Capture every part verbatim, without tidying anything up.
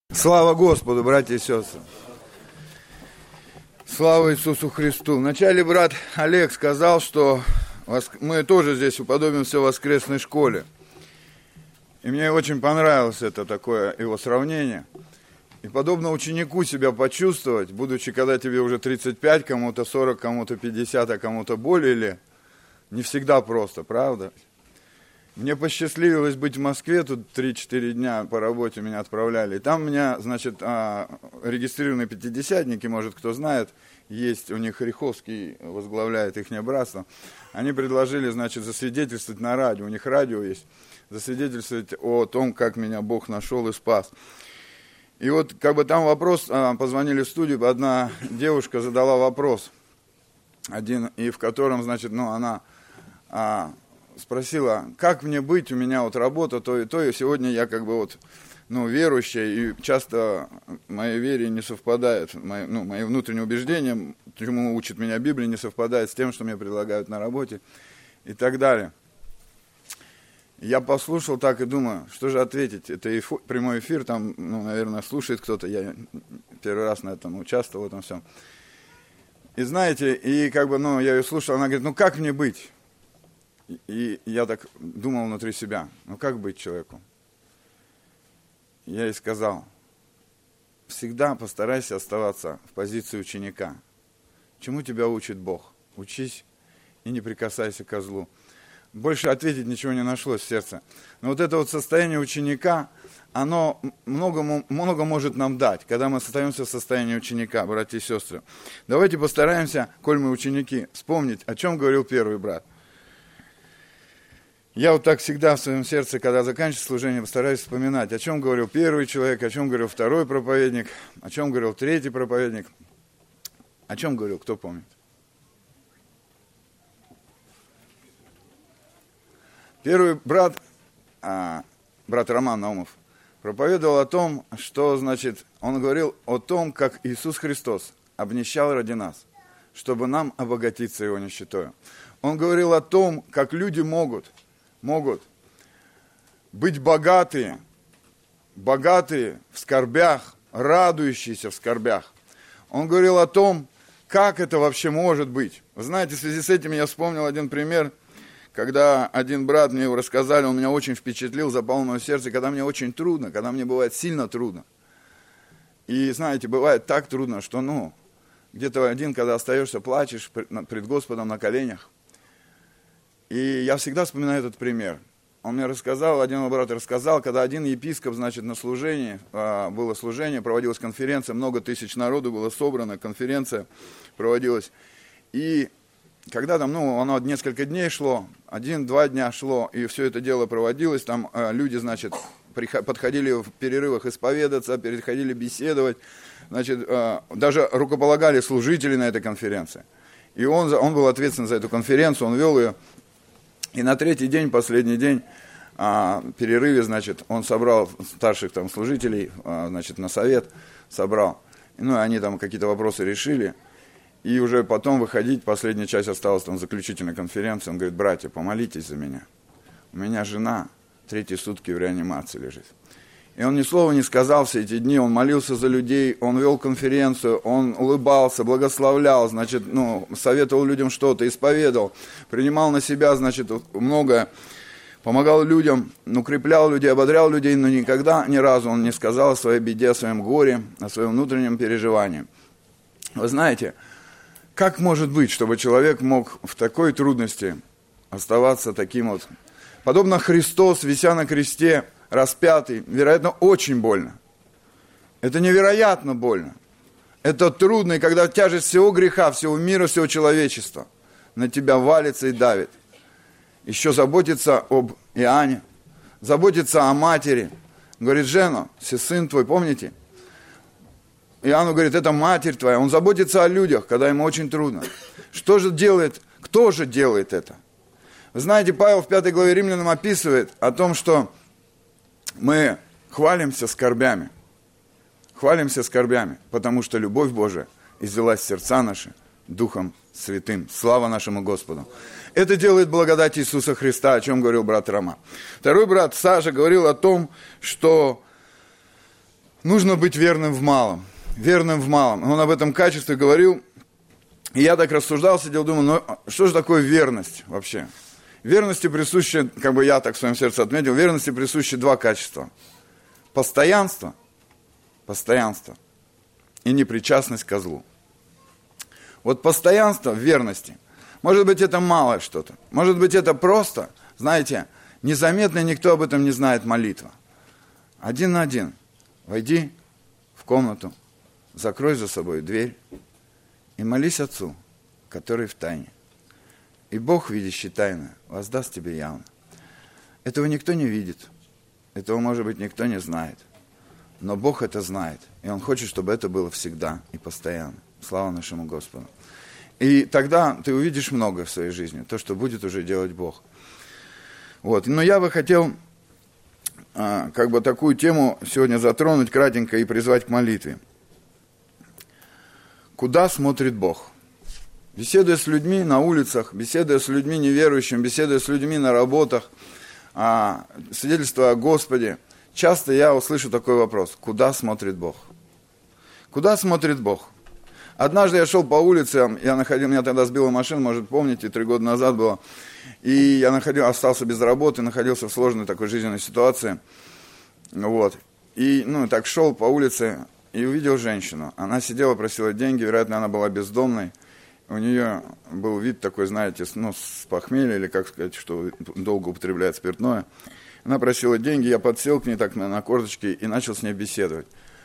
Слава Господу, братья и сестры! Слава Иисусу Христу! Вначале брат Олег сказал, что мы тоже здесь уподобимся воскресной школе. И мне очень понравилось это такое его сравнение. И подобно ученику себя почувствовать, будучи, когда тебе уже тридцать пять, кому-то сорок, кому-то пятьдесят, а кому-то более ли, не всегда просто, правда? Мне посчастливилось быть в Москве, тут три-четыре дня по работе меня отправляли. И там у меня, значит, регистрированные пятидесятники, может, кто знает, есть у них Риховский, возглавляет их братство. Они предложили, значит, засвидетельствовать на радио, у них радио есть, засвидетельствовать о том, как меня Бог нашел и спас. И вот, как бы там вопрос, позвонили в студию, одна девушка задала вопрос, один, и в котором, значит, ну, она... спросила, как мне быть, у меня вот работа, то и то, и сегодня я как бы вот, ну, верующая, и часто моей вере не совпадает, мои, ну, мои внутренние убеждения, чему учит меня Библия, не совпадает с тем, что мне предлагают на работе и так далее. Я послушал так и думаю, что же ответить, это эфо, прямой эфир, там, ну, наверное, слушает кто-то, я первый раз на этом участвовал, в этом всем. И знаете, и как бы, ну, я ее слушал, она говорит, ну, как мне быть? И я так думал внутри себя, ну как быть человеку? Я ей сказал, всегда постарайся оставаться в позиции ученика. Чему тебя учит Бог? Учись и не прикасайся к злу. Больше ответить ничего не нашлось в сердце. Но вот это вот состояние ученика, оно много, много может нам дать, когда мы остаемся в состоянии ученика, братья и сестры. Давайте постараемся, коль мы ученики, вспомнить, о чем говорил первый брат. Я вот так всегда в своем сердце, когда заканчиваю служение, постараюсь вспоминать, о чем говорил первый человек, о чем говорил второй проповедник, о чем говорил третий проповедник. О чем говорил, кто помнит? Первый брат, а, брат Роман Наумов, проповедовал о том, что, значит, он говорил о том, как Иисус Христос обнищал ради нас, чтобы нам обогатиться Его нищетою. Он говорил о том, как люди могут... могут быть богатые, богатые в скорбях, радующиеся в скорбях. Он говорил о том, как это вообще может быть. Вы знаете, в связи с этим я вспомнил один пример, когда один брат, мне его рассказали, он меня очень впечатлил, запал в мое сердце, когда мне очень трудно, когда мне бывает сильно трудно. И знаете, бывает так трудно, что, ну, где-то один, когда остаешься, плачешь пред Господом на коленях. И я всегда вспоминаю этот пример. Он мне рассказал, один мой брат рассказал, когда один епископ, значит, на служении, было служение, проводилась конференция, много тысяч народу было собрано, конференция проводилась. И когда там, ну, оно несколько дней шло, один-два дня шло, и все это дело проводилось, там люди, значит, подходили в перерывах исповедаться, переходили беседовать, значит, даже рукополагали служители на этой конференции. И он, он был ответственен за эту конференцию, он вел ее. И на третий день, последний день, а, перерыве, значит, он собрал старших там служителей, а, значит, на совет собрал. Ну, и они там какие-то вопросы решили. И уже потом выходить, последняя часть осталась там заключительной конференции. Он говорит, братья, помолитесь за меня. У меня жена третьи сутки в реанимации лежит. И он ни слова не сказал все эти дни, он молился за людей, он вел конференцию, он улыбался, благословлял, значит, ну, советовал людям что-то, исповедовал, принимал на себя, значит, многое, помогал людям, укреплял людей, ободрял людей, но никогда, ни разу он не сказал о своей беде, о своем горе, о своем внутреннем переживании. Вы знаете, как может быть, чтобы человек мог в такой трудности оставаться таким вот, подобно Христос, вися на кресте, распятый, вероятно, очень больно. Это невероятно больно. Это трудно, и когда тяжесть всего греха, всего мира, всего человечества на тебя валится и давит. Еще заботиться об Иоанне, заботиться о матери. Говорит, жена, сын твой, помните? Иоанну говорит, это матерь твоя. Он заботится о людях, когда ему очень трудно. Что же делает, кто же делает это? Вы знаете, Павел в пятой главе Римлянам описывает о том, что мы хвалимся скорбями, хвалимся скорбями, потому что любовь Божия излилась в сердца наши Духом Святым. Слава нашему Господу. Это делает благодать Иисуса Христа, о чем говорил брат Рома. Второй брат Саша говорил о том, что нужно быть верным в малом. Верным в малом. Он об этом качестве говорил. И я так рассуждал, сидел, думал, ну что же такое верность вообще? Верности присуще, как бы я так в своем сердце отметил, верности присущи два качества. Постоянство, постоянство и непричастность ко злу. Вот постоянство в верности. Может быть, это малое что-то. Может быть, это просто, знаете, незаметно, никто об этом не знает, молитва. Один на один. Войди в комнату, закрой за собой дверь и молись Отцу, который в тайне. И Бог, видящий тайно, воздаст тебе явно. Этого никто не видит. Этого, может быть, никто не знает. Но Бог это знает. И Он хочет, чтобы это было всегда и постоянно. Слава нашему Господу. И тогда ты увидишь много в своей жизни. То, что будет уже делать Бог. Вот. Но я бы хотел а, как бы такую тему сегодня затронуть кратенько и призвать к молитве. Куда смотрит Бог? Беседуя с людьми на улицах, беседуя с людьми неверующими, беседуя с людьми на работах, а, свидетельство о Господе, часто я услышу такой вопрос. Куда смотрит Бог? Куда смотрит Бог? Однажды я шел по улице, я находил, меня тогда сбила машина, может, помните, три года назад было, и я находил, остался без работы, находился в сложной такой жизненной ситуации, вот, и, ну, так шел по улице и увидел женщину, она сидела, просила деньги, вероятно, она была бездомной, у нее был вид такой, знаете, ну, с похмелья, или, как сказать, что долго употребляет спиртное, она просила деньги, я подсел к ней так на, на корточки и начал с ней беседовать.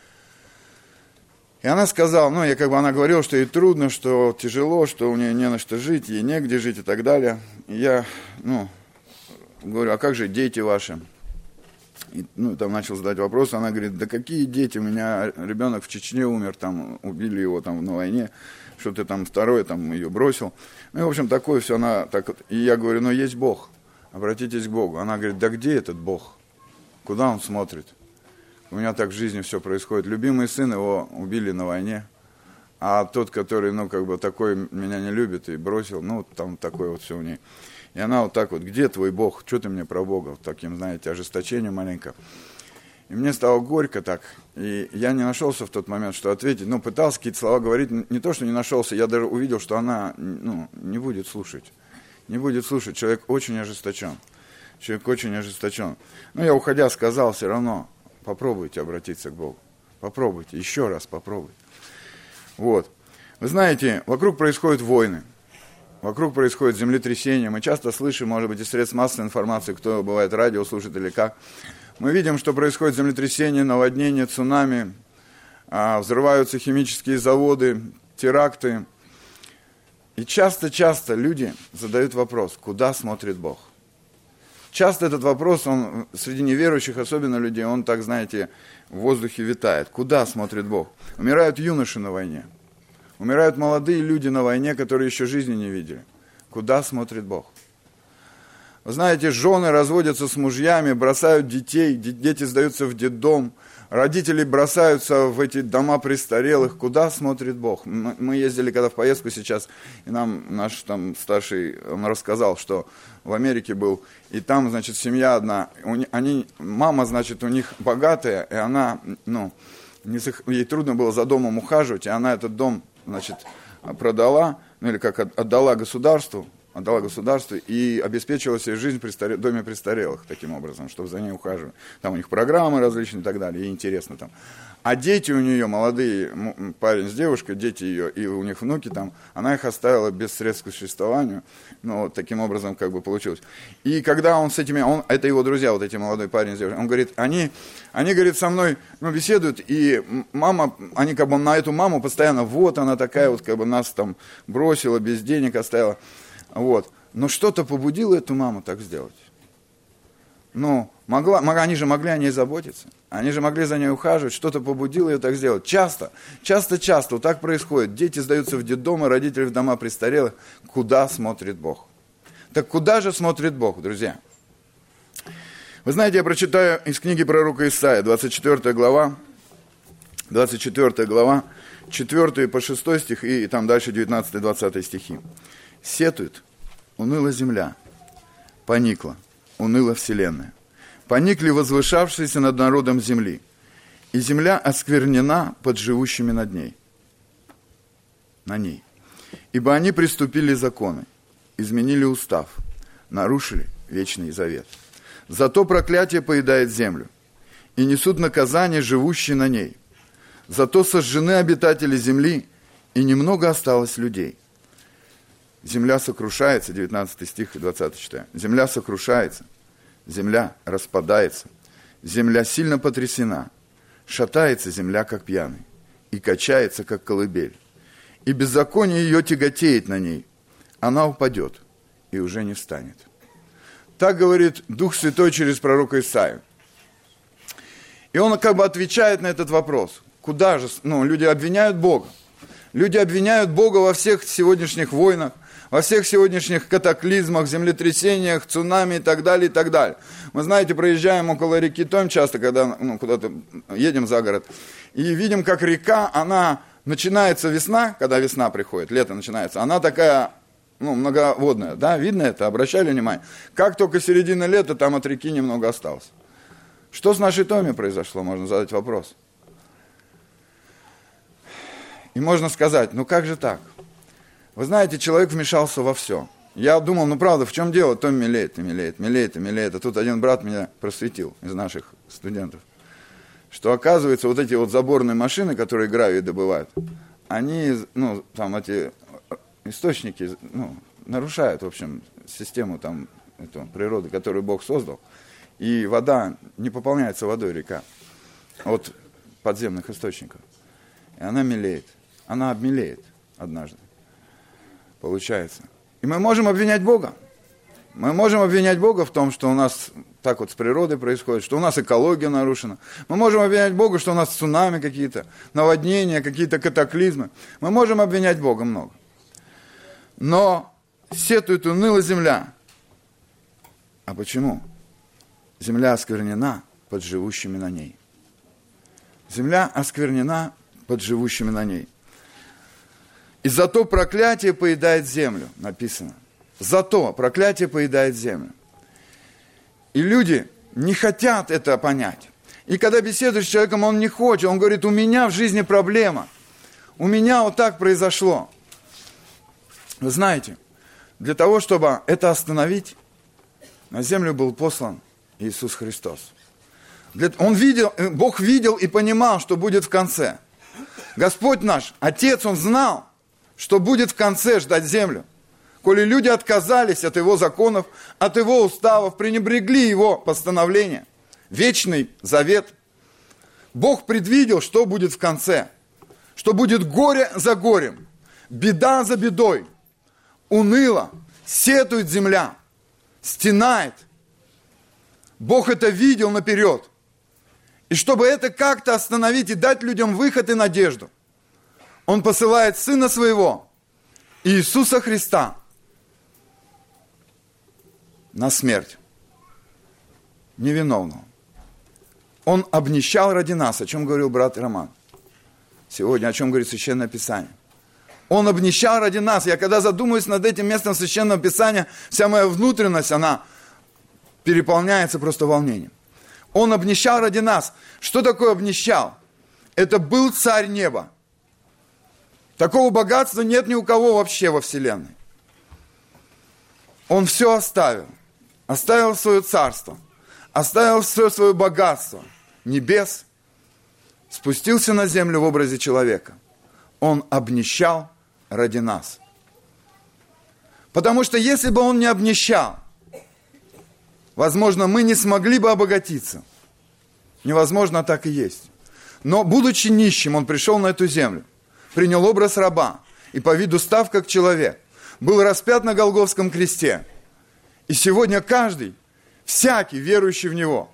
И она сказала, ну, я как бы она говорила, что ей трудно, что тяжело, что у нее не на что жить, ей негде жить и так далее. И я, ну, говорю, а как же дети ваши? И, ну, там начал задать вопросы, она говорит, да какие дети, у меня ребенок в Чечне умер, там, убили его там на войне, что-то там второе, там, ее бросил. Ну, и, в общем, такое все, она так вот. И я говорю, ну, есть Бог, обратитесь к Богу. Она говорит, да где этот Бог? Куда он смотрит? У меня так в жизни все происходит. Любимый сын, его убили на войне, а тот, который, ну, как бы такой меня не любит и бросил, ну, там такое вот все у ней. И она вот так вот, где твой Бог? Что ты мне про Бога? Вот таким, знаете, ожесточением маленько. И мне стало горько так. И я не нашелся в тот момент, что ответить. Ну, пытался какие-то слова говорить. Не то, что не нашелся, я даже увидел, что она, ну, не будет слушать. Не будет слушать. Человек очень ожесточен. Человек очень ожесточен. Ну, я, уходя, сказал все равно, попробуйте обратиться к Богу. Попробуйте, еще раз попробуйте. Вот. Вы знаете, вокруг происходят войны. Вокруг происходит землетрясение. Мы часто слышим, может быть, из средств массовой информации, кто бывает радио слушает или как. Мы видим, что происходит землетрясение, наводнение, цунами, взрываются химические заводы, теракты. И часто-часто люди задают вопрос, куда смотрит Бог? Часто этот вопрос, он среди неверующих, особенно людей, он так, знаете, в воздухе витает. Куда смотрит Бог? Умирают юноши на войне. Умирают молодые люди на войне, которые еще жизни не видели. Куда смотрит Бог? Вы знаете, жены разводятся с мужьями, бросают детей, дети сдаются в детдом, родители бросаются в эти дома престарелых. Куда смотрит Бог? Мы ездили когда в поездку сейчас, и нам наш там старший, он рассказал, что в Америке был, и там, значит, семья одна, они, мама, значит, у них богатая, и она, ну, не, ей трудно было за домом ухаживать, и она этот дом, значит, продала, ну или как отдала государству, отдала государству и обеспечила себе жизнь в доме престарелых таким образом, чтобы за ней ухаживали. Там у них программы различные и так далее, ей интересно там. А дети у нее, молодые, парень с девушкой, дети ее, и у них внуки там, она их оставила без средств к существованию, ну, вот таким образом как бы получилось. И когда он с этими, он, это его друзья, вот эти молодой парень с девушкой, он говорит, они, они, говорит, со мной, ну, беседуют, и мама, они как бы на эту маму постоянно, вот она такая вот, как бы нас там бросила, без денег оставила, вот. Но что-то побудило эту маму так сделать. Ну, могла, они же могли о ней заботиться, они же могли за ней ухаживать, что-то побудило ее так сделать. Часто, часто-часто вот так происходит. Дети сдаются в детдомы, родители в дома престарелых. Куда смотрит Бог? Так куда же смотрит Бог, друзья? Вы знаете, я прочитаю из книги пророка Исаия, двадцать четвёртая глава, двадцать четвёртая глава, четвёртый по шестой стих, и там дальше девятнадцатый-двадцатый стихи. «Сетует, уныла земля, поникла, уныла вселенная. Поникли возвышавшиеся над народом земли, и земля осквернена под живущими над ней. На ней. Ибо они приступили законы, изменили устав, нарушили вечный завет. Зато проклятие поедает землю, и несут наказание живущие на ней. Зато сожжены обитатели земли, и немного осталось людей. Земля сокрушается, девятнадцатый стих и двадцатый читаем. Земля сокрушается, земля распадается, земля сильно потрясена, шатается земля, как пьяный, и качается, как колыбель. И беззаконие ее тяготеет на ней, она упадет и уже не встанет. Так говорит Дух Святой через пророка Исаию. И он как бы отвечает на этот вопрос. Куда же, ну, люди обвиняют Бога. Люди обвиняют Бога во всех сегодняшних войнах, во всех сегодняшних катаклизмах, землетрясениях, цунами и так далее, и так далее. Мы, знаете, проезжаем около реки Томь часто, когда ну, куда-то едем за город, и видим, как река, она начинается весна, когда весна приходит, лето начинается, она такая, ну, многоводная, да, видно это, обращали внимание? Как только середина лета, там от реки немного осталось. Что с нашей Томи произошло, можно задать вопрос. И можно сказать, ну как же так? Вы знаете, человек вмешался во все. Я думал, ну правда, в чем дело? Том мелеет и мелеет, мелеет и мелеет. А тут один брат меня просветил из наших студентов, что оказывается вот эти вот заборные машины, которые гравий добывают, они, ну там эти источники, ну, нарушают, в общем, систему там эту, природы, которую Бог создал. И вода, не пополняется водой река от подземных источников. И она мелеет. Она обмелеет однажды. Получается. И мы можем обвинять Бога. Мы можем обвинять Бога в том, что у нас так вот с природой происходит, что у нас экология нарушена. Мы можем обвинять Бога, что у нас цунами какие-то, наводнения, какие-то катаклизмы. Мы можем обвинять Бога много. Но сетует уныла земля. А почему? Земля осквернена под живущими на ней. Земля осквернена под живущими на ней. И зато проклятие поедает землю, написано. Зато проклятие поедает землю. И люди не хотят это понять. И когда беседуешь с человеком, он не хочет. Он говорит, у меня в жизни проблема. У меня вот так произошло. Вы знаете, для того, чтобы это остановить, на землю был послан Иисус Христос. Он видел, Бог видел и понимал, что будет в конце. Господь наш, Отец, Он знал, что будет в конце ждать землю. Коли люди отказались от Его законов, от Его уставов, пренебрегли Его постановления, вечный завет, Бог предвидел, что будет в конце. Что будет горе за горем, беда за бедой, уныло, сетует земля, стенает. Бог это видел наперед. И чтобы это как-то остановить и дать людям выход и надежду, Он посылает Сына Своего, Иисуса Христа, на смерть невиновного. Он обнищал ради нас, о чем говорил брат Роман. Сегодня, о чем говорит Священное Писание. Он обнищал ради нас. Я когда задумываюсь над этим местом Священного Писания, вся моя внутренность, она переполняется просто волнением. Он обнищал ради нас. Что такое обнищал? Это был царь неба. Такого богатства нет ни у кого вообще во вселенной. Он все оставил. Оставил свое царство. Оставил все свое богатство небес. Спустился на землю в образе человека. Он обнищал ради нас. Потому что если бы он не обнищал, возможно, мы не смогли бы обогатиться. Невозможно, так и есть. Но, будучи нищим, он пришел на эту землю, принял образ раба и по виду став как человек, был распят на Голгофском кресте. И сегодня каждый, всякий, верующий в Него,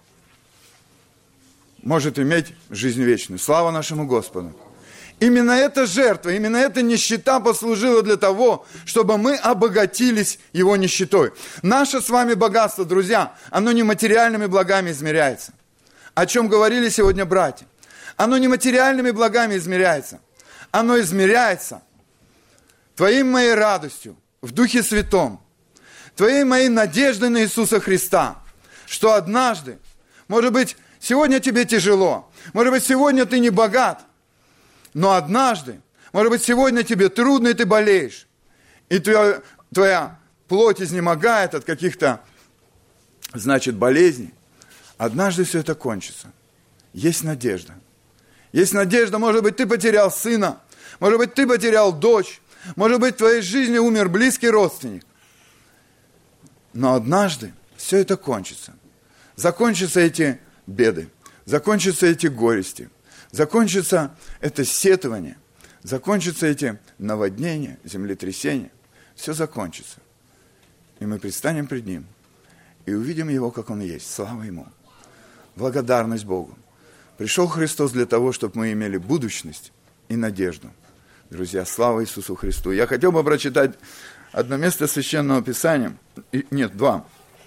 может иметь жизнь вечную. Слава нашему Господу! Именно эта жертва, именно эта нищета послужила для того, чтобы мы обогатились Его нищетой. Наше с вами богатство, друзья, оно не материальными благами измеряется. О чем говорили сегодня братья. Оно не материальными благами измеряется. Оно измеряется твоей моей радостью в Духе Святом, твоей моей надеждой на Иисуса Христа, что однажды, может быть, сегодня тебе тяжело, Может быть, сегодня ты не богат, но однажды, может быть, сегодня тебе трудно, и ты болеешь. И твоя, твоя плоть изнемогает от каких-то, значит, болезней. Однажды все это кончится. Есть надежда. Есть надежда, может быть, ты потерял сына, может быть, ты потерял дочь, может быть, в твоей жизни умер близкий родственник. Но однажды все это кончится. Закончатся эти беды, закончатся эти горести, закончится это сетование, закончатся эти наводнения, землетрясения. Все закончится. И мы предстанем пред Ним и увидим Его, как Он есть. Слава Ему. Благодарность Богу. Пришел Христос для того, чтобы мы имели будущность и надежду. Друзья, слава Иисусу Христу. Я хотел бы прочитать одно место Священного Писания. Нет, два.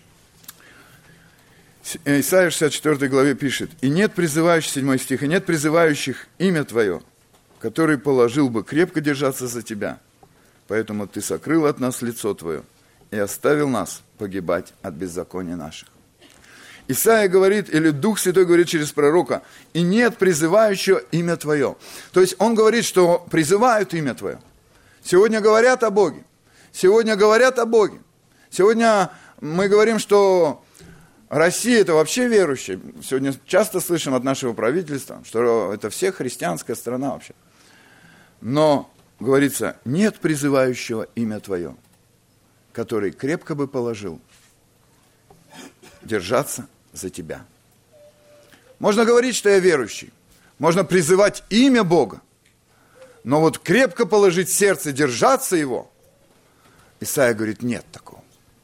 Исайя шестьдесят четвёртой главе пишет: «И нет призывающих», седьмой стих, «и нет призывающих имя Твое, который положил бы крепко держаться за Тебя. Поэтому Ты сокрыл от нас лицо Твое и оставил нас погибать от беззакония наших». Исайя говорит, или Дух Святой говорит через пророка: «И нет призывающего имя Твое». То есть он говорит, что призывают имя Твое. Сегодня говорят о Боге. Сегодня говорят о Боге. Сегодня мы говорим, что Россия – это вообще верующая. Сегодня часто слышим от нашего правительства, что это все христианская страна вообще. Но, говорится, нет призывающего имя Твое, который крепко бы положил держаться за Тебя. Можно говорить, что я верующий. Можно призывать имя Бога. Но вот крепко положить сердце, держаться Его, Исайя говорит, нет такого.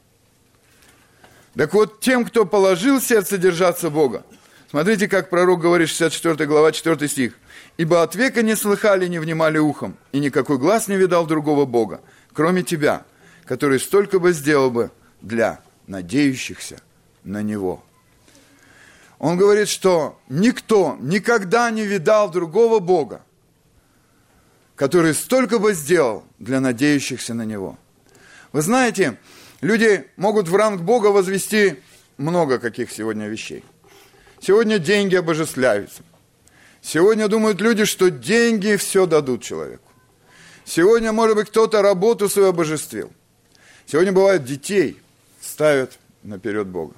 Так вот, тем, кто положил сердце держаться Бога, смотрите, как пророк говорит, шестьдесят четвёртая глава, четвёртый стих. «Ибо от века не слыхали, не внимали ухом, и никакой глаз не видал другого Бога, кроме Тебя, который столько бы сделал бы для надеющихся на Него». Он говорит, что никто никогда не видал другого Бога, который столько бы сделал для надеющихся на Него. Вы знаете, люди могут в ранг Бога возвести много каких сегодня вещей. Сегодня деньги обожествляются. Сегодня думают люди, что деньги все дадут человеку. Сегодня, может быть, кто-то работу свою обожествил. Сегодня бывает, детей ставят наперед Бога.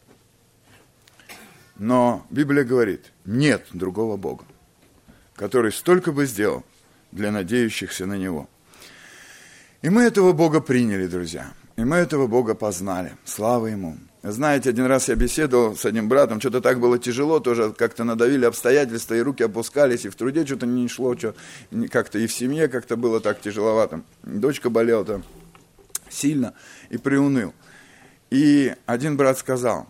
Но Библия говорит, нет другого Бога, который столько бы сделал для надеющихся на Него. И мы этого Бога приняли, друзья. И мы этого Бога познали. Слава Ему. Знаете, один раз я беседовал с одним братом, что-то так было тяжело, тоже как-то надавили обстоятельства, и руки опускались, и в труде что-то не шло, что как-то и в семье как-то было так тяжеловато. Дочка болела там сильно и приуныл. И один брат сказал,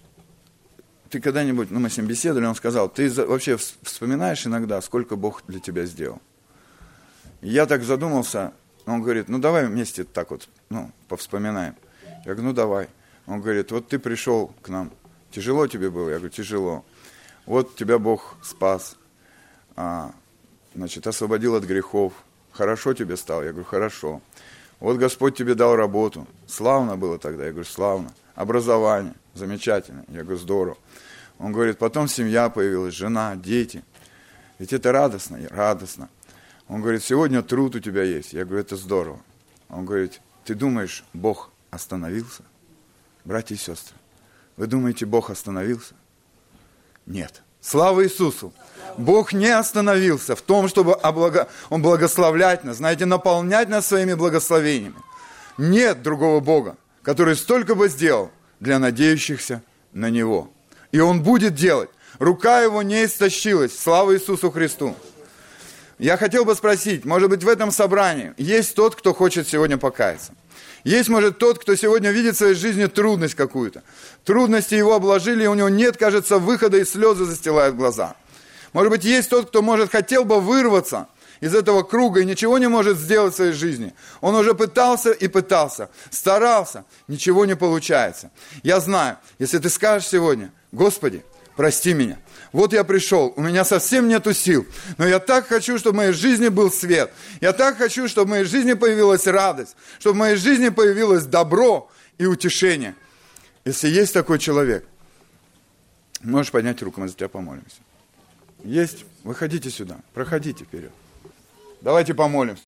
ты когда-нибудь, ну мы с ним беседовали, он сказал, ты вообще вспоминаешь иногда, сколько Бог для тебя сделал? И я так задумался, он говорит, ну давай вместе так вот, ну, повспоминаем. Я говорю, ну давай. Он говорит, вот ты пришел к нам, тяжело тебе было? Я говорю, тяжело. Вот тебя Бог спас, а, значит, освободил от грехов. Хорошо тебе стало? Я говорю, хорошо. Вот Господь тебе дал работу. Славно было тогда? Я говорю, славно. Образование, замечательно. Я говорю, здорово. Он говорит, потом семья появилась, жена, дети. Ведь это радостно, радостно. Он говорит, сегодня труд у тебя есть. Я говорю, это здорово. Он говорит, ты думаешь, Бог остановился? Братья и сестры, вы думаете, Бог остановился? Нет. Слава Иисусу! Бог не остановился в том, чтобы облага... Он благословлять нас, знаете, наполнять нас своими благословениями. Нет другого Бога, который столько бы сделал для надеющихся на Него. И Он будет делать. Рука Его не истощилась. Слава Иисусу Христу! Я хотел бы спросить, может быть, в этом собрании есть тот, кто хочет сегодня покаяться? Есть, может, тот, кто сегодня видит в своей жизни трудность какую-то. Трудности его обложили, и у него нет, кажется, выхода, и слезы застилают глаза. Может быть, есть тот, кто, может, хотел бы вырваться из этого круга и ничего не может сделать в своей жизни. Он уже пытался и пытался, старался, ничего не получается. Я знаю, если ты скажешь сегодня, Господи, прости меня. Вот я пришел, у меня совсем нету сил, но я так хочу, чтобы в моей жизни был свет. Я так хочу, чтобы в моей жизни появилась радость, чтобы в моей жизни появилось добро и утешение. Если есть такой человек, можешь поднять руку, мы за тебя помолимся. Есть? Выходите сюда, проходите вперед. Давайте помолимся.